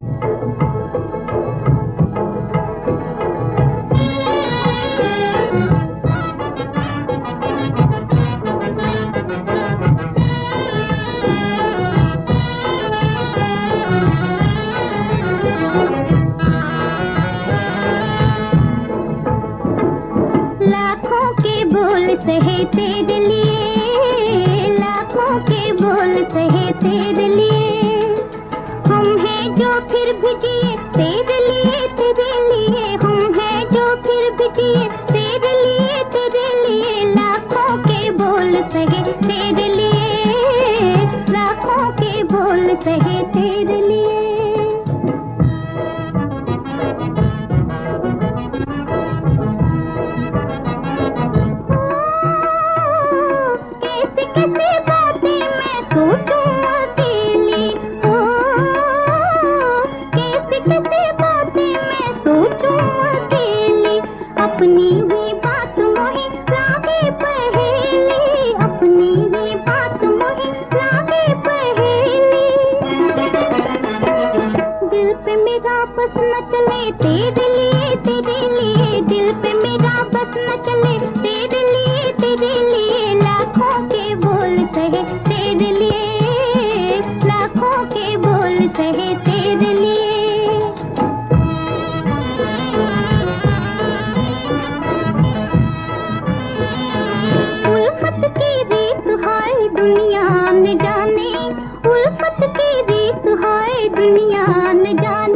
सहे तेरे लिए, लाखों के बोल सहे तेरे लिए। हम हैं जो फिर भी जिए तेरे लिए, तेरे लिए। हम हैं जो फिर भी जिए तेरे लिए, तेरे लिए। लाखों के बोल सहे तेरे लिए, लाखों के बोल सहे तेरे लिए। कैसे बातें मैं सोचूं अकेली, ओ कैसे बातें मैं सोचूं अकेली। अपनी ही बात मोहे लागे पहेली, अपनी ही बात मोहे लागे पहेली। दिल पे मेरा बस न चले तेरे लिए, तेरे लिए। दिल पे मेरा बस न चले तेरे लिए, तेरे लिए। लाखों के बोल सहे तेरे लिए, लाखों के बोल सहे तेरे लिए। उल्फत की रीत हाय दुनिया न जाने, उल्फत की रीत हाय दुनिया न जाने।